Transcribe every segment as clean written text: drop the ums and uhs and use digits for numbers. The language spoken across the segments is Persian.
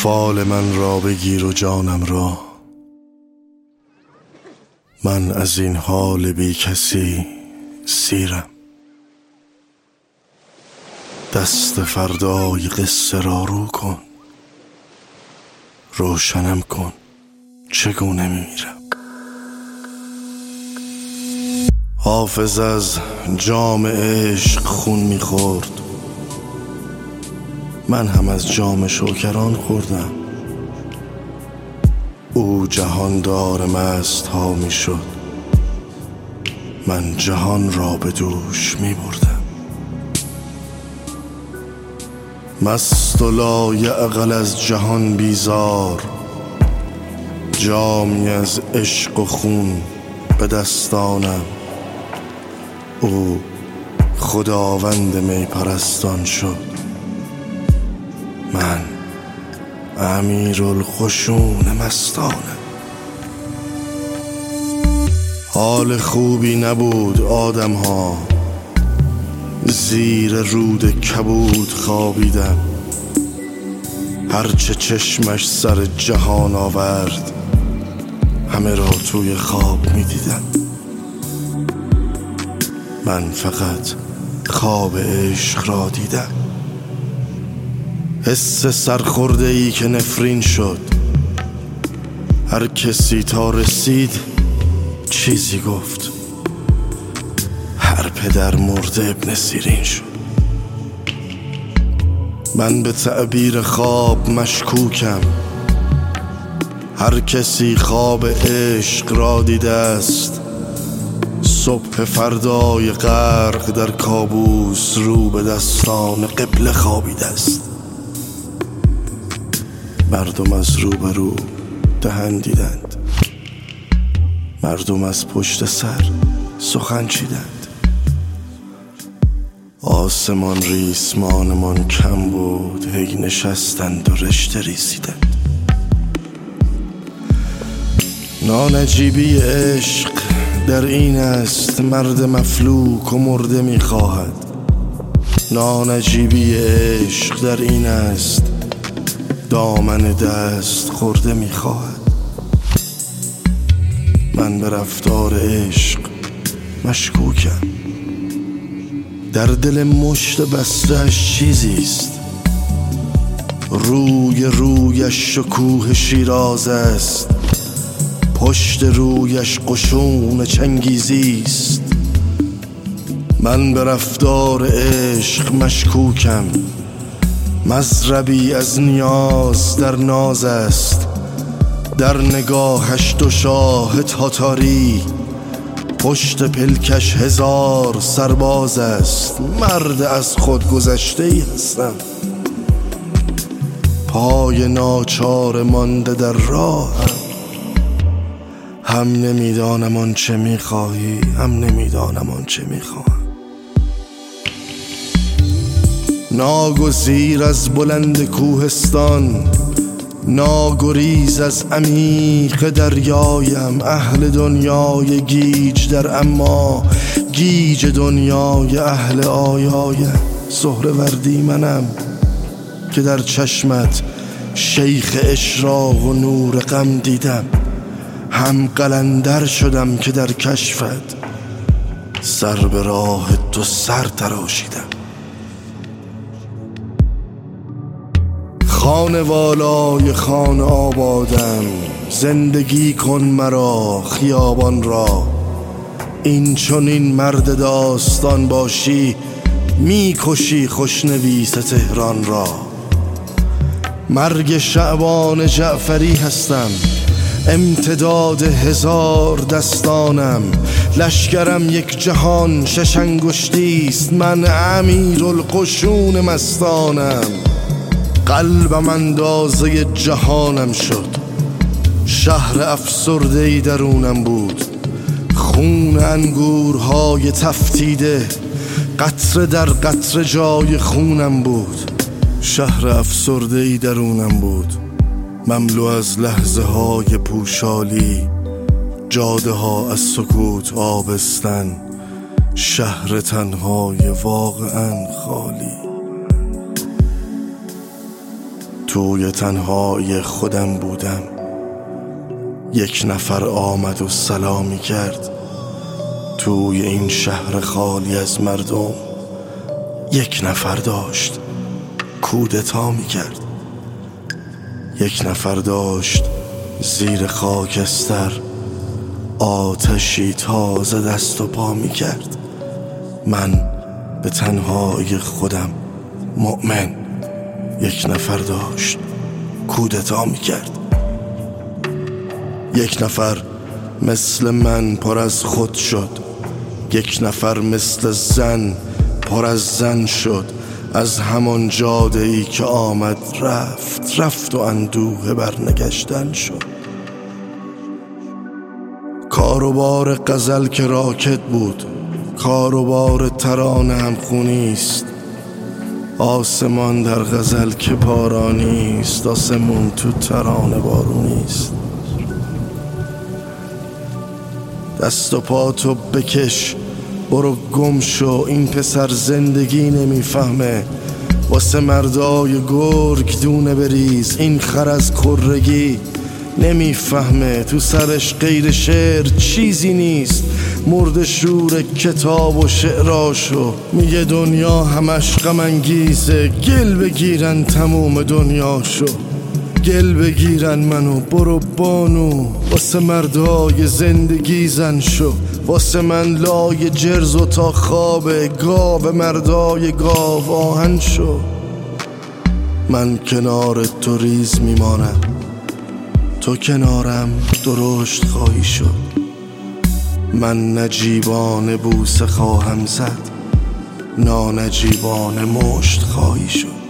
فال من را بگیر و جانم را، من از این حال بی کسی سیرم. دست فردای قصه را رو کن، روشنم کن چگونه میمیرم. حافظ از جام عشق خون میخورد، من هم از جام شوکران خوردم. او جهاندار مست ها میشد، من جهان را به دوش میبردم. مست و لایعقل از جهان بیزار، جامی از عشق و خون به دستانم. او خداوند می پرستان شد، من امیرالقشون مستانم. حال خوبی نبود آدم ها، زیر رود کبود خوابیدم. هرچه چشمش سر جهان آورد، همه را توی خواب می دیدم. من فقط خواب عشق را دیدم. حس سرخورده ای که نفرین شد، هر کسی تا رسید چیزی گفت. هر پدر مرده ابن سیرین شد. من به تعبیر خواب مشکوکم، هر کسی خواب عشق را دیده است. صبح فردای غرق در کابوس، رو به دستان قبله خوابیده است. مردم از روبرو دهن دیدند، مردم از پشت سر سخن چیدند. آسمان ریسمانمان کم بود، هی نشستند و رشته ریسیدند. نانجیبی عشق در این است، مرد مفلوک و مرده میخواهد. نانجیبی عشق در این است، دامن دست خورده میخواهد. من به رفتار عشق مشکوکم، در دل مشت بسته‌اش چیزیست. رویش شکوه شیراز است، پشت رویش قشون چنگیزیست. من به رفتار عشق مشکوکم، مضربی از نیاز در ناز است. در نگاهش دو شاه تاتاری، پشت پلکش 1000 سرباز است. مرد از خود گذشته ای هستم، پای ناچار مانده در راهم. هم نمیدانم آنچه میخواهی، هم نمیدانم آنچه میخواهم. ناگزیر از بلند کوهستان، ناگریز از عمیق دریایم. اهل دنیای گیج در اما، گیج دنیای اهل آیایم. زهره‌وردی منم که در چشمت شیخ اشراق و نور غم دیدم. هم قلندر شدم که در کشفت سر به راه تو سر تراشیدم. خانه والای خانه آبادم، زندگی کن مرا خیابان را. این چون این مرد داستان باشی، میکشی خوشنویس تهران را. مرگ شعبان جعفری هستم، امتداد 1000 دستانم. لشکرم یک جهان 6 انگشتیست، من امیرالقشون مستانم. قلبم اندازه جهانم شد، شهر افسرده‌ای درونم بود. خون انگورهای تفتیده، قطره در قطره جای خونم بود. شهر افسرده‌ای درونم بود، مملو از لحظه های پوشالی. جاده ها از سکوت آبستن، شهر تنهای واقعا خالی. توی تنهایی خودم بودم. یک نفر آمد و سلامی کرد. توی این شهر خالی از مردم یک نفر داشت کودتا میکرد. یک نفر داشت زیر خاکستر آتشی تازه دست و پا میکرد. من به تنهایی خودم مؤمن یک نفر داشت کودتا میکرد. یک نفر مثل من پر از خود شد. یک نفر مثل زن پر از زن شد. از همان جاده ای که آمد رفت و اندوه برنگشتن شد. کاروبار غزل که راکت بود، کاروبار ترانه هم خونیست. آسمان در غزل که بارانیست، آسمون تو ترانه بارونیست. دست و پاتو بکش برو گم شو، این پسر زندگی نمیفهمه. واسه مردای گرگ دونه بریز، این خر از کرگی نمیفهمه. تو سرش غیر شعر چیزی نیست، مرد شور کتاب و شعراشو. میگه دنیا همش غم انگیزه، گل بگیرن تموم دنیاشو. گل بگیرن منو برو بانو، واسه مردای زندگی زن شو. واسه من لای جرز و تا خوابه، گاو مردای گاو آهن شو. من کنار تو ریز میمانم، تو کنارم درشت خواهی شد. من نجیبان بوسه خواهم زد، نانجیبان مشت خواهی شد.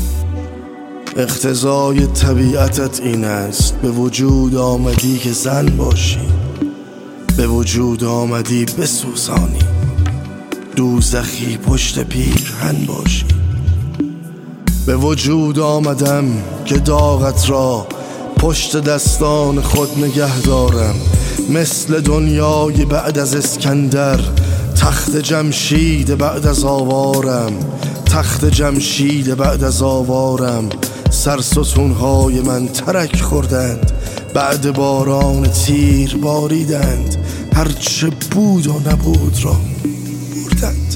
اقتضای طبیعتت این است، به وجود آمدی که زن باشی. به وجود آمدی بسوزانی، دوزخی پشت پیرهن باشی. به وجود آمدم که داغت را پشت دستان خود نگه دارم. مثل دنیای بعد از اسکندر، تخت جمشید بعد از آوارم. تخت جمشید بعد از آوارم. سرستونهای من ترک خوردند، بعد باران تیر باریدند. هرچه بود و نبود را بردند.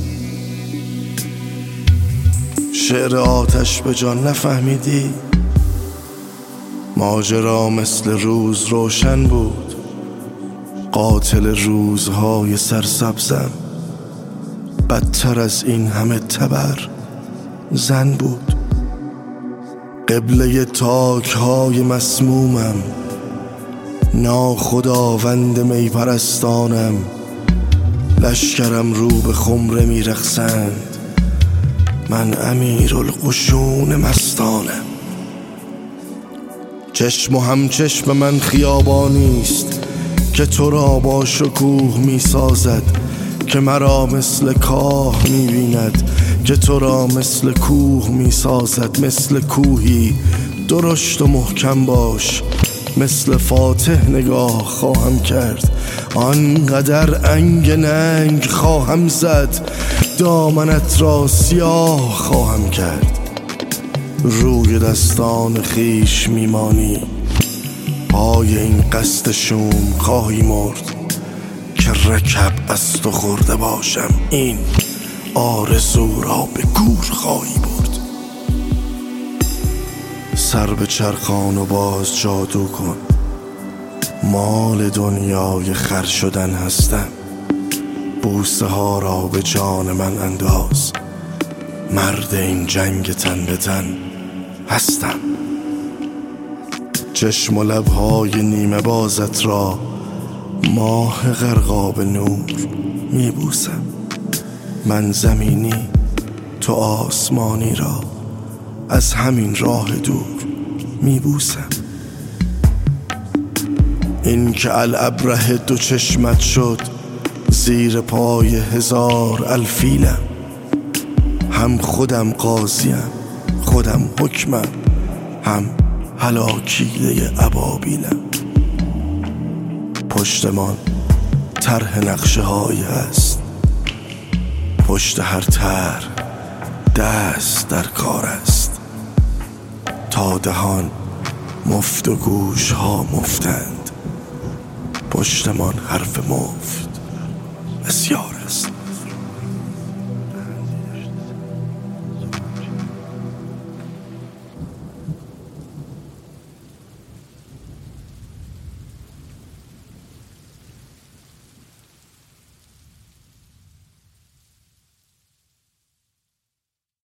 شعر آتش به جان نفهمیدی؟ ماجرا مثل روز روشن بود. قاتل روزهای سرسبزم بدتر از این همه تبر زن بود. قبله تاکهای مسمومم، ناخداوند می پرستانم. لشکرم رو به خمره می رقصند، من امیرالقشون مستانم. چشم و همچشم من خیابانیست که تو را با شکوه می سازد. که مرا مثل کاه می بیند، که تو را مثل کوه می سازد. مثل کوهی درشت و محکم باش، مثل فاتح نگاه خواهم کرد. آنقدر انگ ننگ خواهم زد، دامنت را سیاه خواهم کرد. روی دستان خیش میمانی، پای این قصد شوم خواهی مرد. که رکب از تو خورده باشم، این آرزو را به گور خواهی برد. سر به چرخان و باز جادو کن، مال دنیای خر شدن هستم. بوسه ها را به جان من انداز، مرد این جنگ تن به تن هستم. چشم و لبهای نیمه بازت را ماه غرقاب نور می بوسم. من زمینی تو آسمانی را از همین راه دور می بوسم. این که الابره دو چشمت شد، زیر پای هزار الفیلم. هم خودم قاضیم، خودم حکمم، هم هلاکیده ابابیلم. پشتمان طرح نقشه هایی هست، پشت هر طرح دست در کار است. تا دهان مفت و گوش ها مفتند، پشتمان حرف مفت بسیار است.